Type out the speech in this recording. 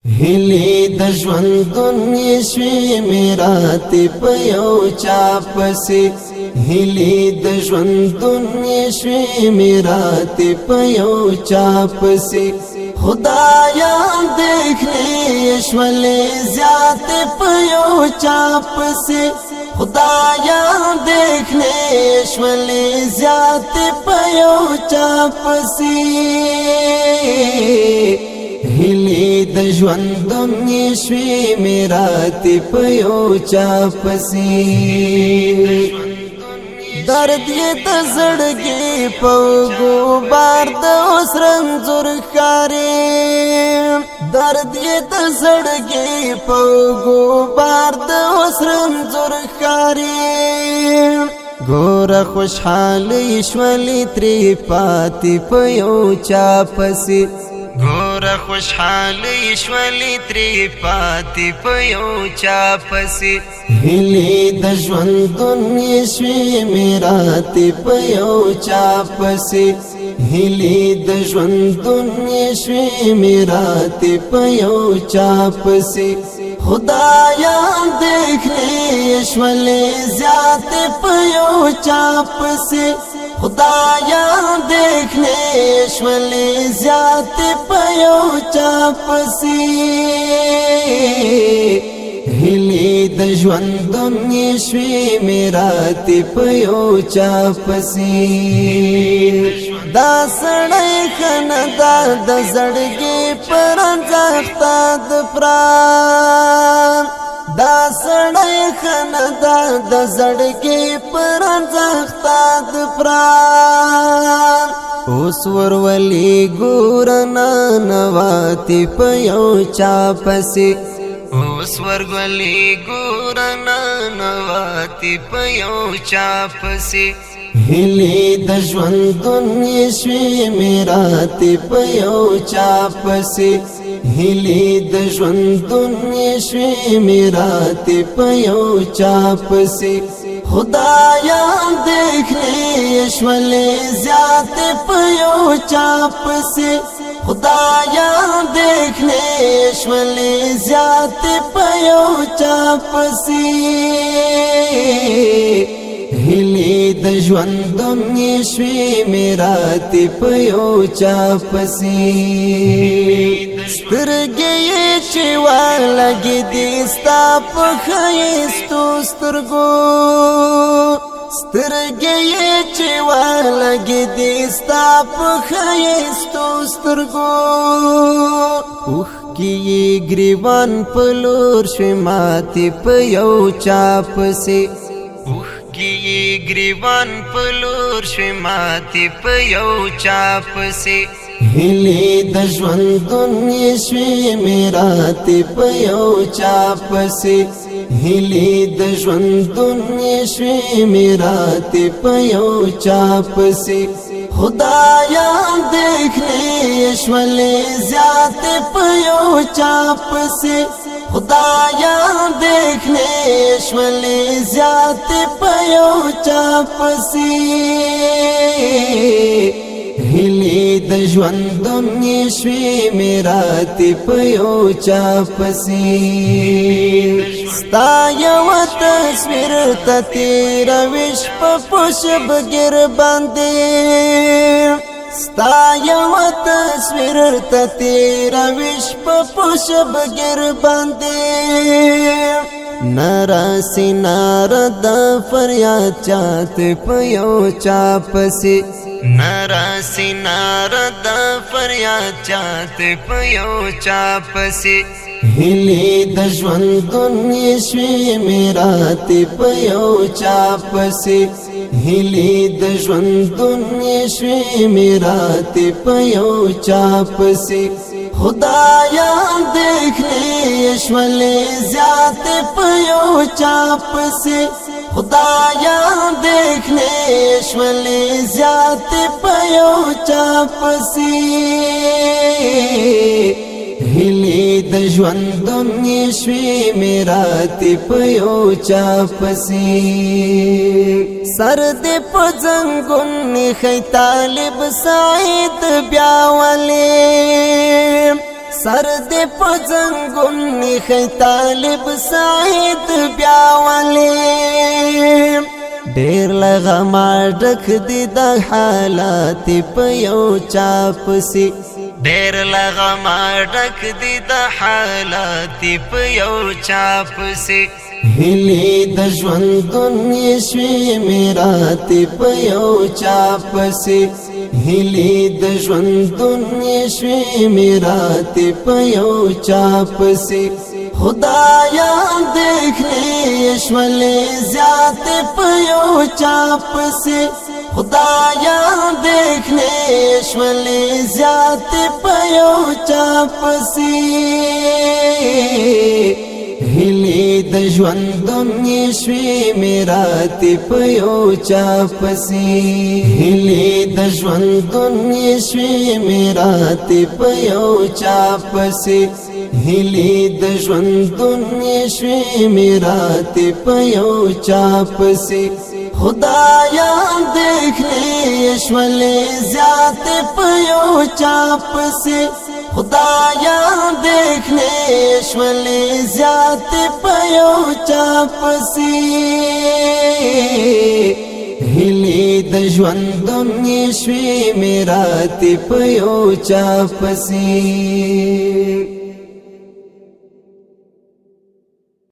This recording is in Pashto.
هلی د ژوندون شوی میراتی په یو چا پسې هلی د ژوندون شوی میراتی په یو چا پسې خدایا دیکھنے شولے زیات په یو چا پسې خدایا دیکھنے شولے زیات په یو چا پسې هلی د ژوندون شوی میراتی په یو چا پسې درد یې د زړګي په ګوبار د اوس رنځور ښکاري درد یې د زړګي په ګوبار د اوس رنځور ښکاري ګوره خوشحالي شولې ترې پاتې په یو چا پسې ګوره خوشحالي شولې ترې پاتې په یو چا پسې هلی د ژوندون شوی میراتی په یو چا پسې هلی د ژوندون شوی میراتی په یو چا پسې خدایا دیکھنے شولے زیات په یو چا پسې خدایا دیکھنے شولے زیات په یو چا پسې هلی د ژوندون شوی میراتی په یو چا پسې دا سړی خندا د زړګي پر ځخته د پران دا سړی خندا د زړګي پر ځخته د پران اوس ورولي ګورنا نواتی په یو چا پسې اوس ورګولي ګورنا نواتی په یو چا پسې هلی د ژوندون شوی میراتی په یو چا پسې هلی د ژوندون شوی میراتی په یو چا پسې خدایا دیکھنے شولے زیات په یو چا پسې خدایا دیکھنے شولے زیات په یو چا پسې هلی د ژوندون شوی میراتی په یو چا پسې سترګې چې ولګي دي ستا په ښایستو سترګو سترګې چې ولګي دي ستا په ښایستو سترګو اوښکې ګریوان په لور شوې ماتې په یو چا پسې اوښکې ګریوان په لور شوې ماتې په یو چا پسې هلی د ژوندون شوی میراتی په یو چا پسې هلی د ژوندون شوی میراتی په یو چا پسې خدایا دیکھنے شولے زیات په یو چا پسې خدایا دیکھنے شولے زیات په یو چا پسې هلی د ژوندون شوی میراتی په یو چا پسې ستا یو تصویر ته تېروي شپه په شبګیر باندې ستا یو تصویر ته تېروي شپه په شبګیر باندې ناراسی ناردا فریاد چاته په یو چا پسې ناراسی ناردا فریاد چاته په یو چا پسې هلی د ژوندون شوی میراتی په یو چا پسې هلی د ژوندون شوی میراتی په یو چا پسې خدایا دیکھنے شولے زیات په یو چا پسې خدایا دیکھنے شولے زیات په یو چا پسې هلی د ژوندون شوی میراتی په یو چا پسې سر دې په زنګون خی طالب سعید بیا ولې سر دې په زنګون خې طالب سعید بیا ولې ډېر لغما ډک دي د حالات په یو چا پسې ډېر لغما ډک دي د حالات په یو چا پسې هلې د ژوندون شوې میرات په یو چا پسې هلې د ژوندون شوې میرات په یو چا پسې خدایا دیکھنے شولے زیادت پیو چاپ سے خدایا دیکھنے شولے زیادت پیو چاپ سے هلی د ژوندون شوې میرات پیو چاپ سے هلی د ژوندون شوې میرات پیو چاپ سے هلی د ژوندون شوې میرات پیو چاپ سے خدایا دیکھنے شولے زیادت پیو چاپ سے خدایا دیکھنے شولے زیادت پیو چاپ سے هلی د ژوندون شوې میرات پیو چاپ سے